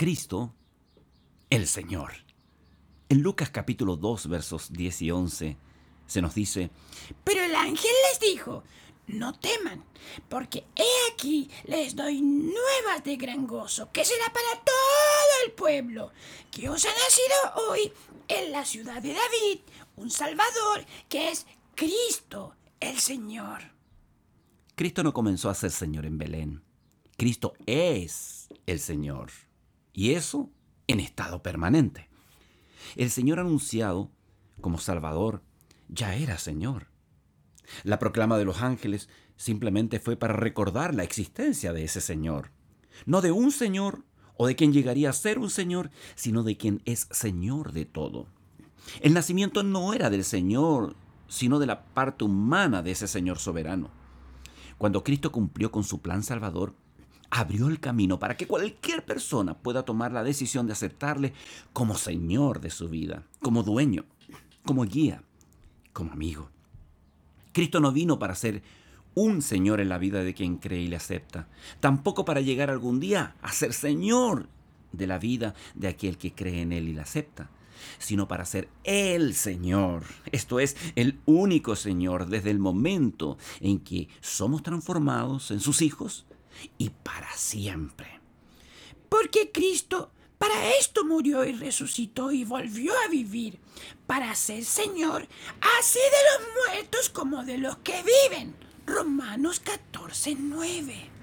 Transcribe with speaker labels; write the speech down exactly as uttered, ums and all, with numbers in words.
Speaker 1: Cristo, el Señor. En Lucas capítulo dos, versos diez y once, se nos dice:
Speaker 2: Pero el ángel les dijo: no teman, porque he aquí les doy nuevas de gran gozo, que será para todo el pueblo, que os ha nacido hoy en la ciudad de David un Salvador, que es Cristo el Señor.
Speaker 1: Cristo no comenzó a ser Señor en Belén. Cristo es el Señor. Y eso en estado permanente. El Señor anunciado como Salvador ya era Señor. La proclama de los ángeles simplemente fue para recordar la existencia de ese Señor. No de un Señor o de quien llegaría a ser un Señor, sino de quien es Señor de todo. El nacimiento no era del Señor, sino de la parte humana de ese Señor soberano. Cuando Cristo cumplió con su plan salvador, abrió el camino para que cualquier persona pueda tomar la decisión de aceptarle como Señor de su vida, como dueño, como guía, como amigo. Cristo no vino para ser un Señor en la vida de quien cree y le acepta, tampoco para llegar algún día a ser Señor de la vida de aquel que cree en Él y le acepta, sino para ser el Señor, esto es, el único Señor desde el momento en que somos transformados en sus hijos y para siempre.
Speaker 2: Porque Cristo para esto murió y resucitó y volvió a vivir, para ser Señor, así de los muertos como de los que viven. Romanos catorce, nueve.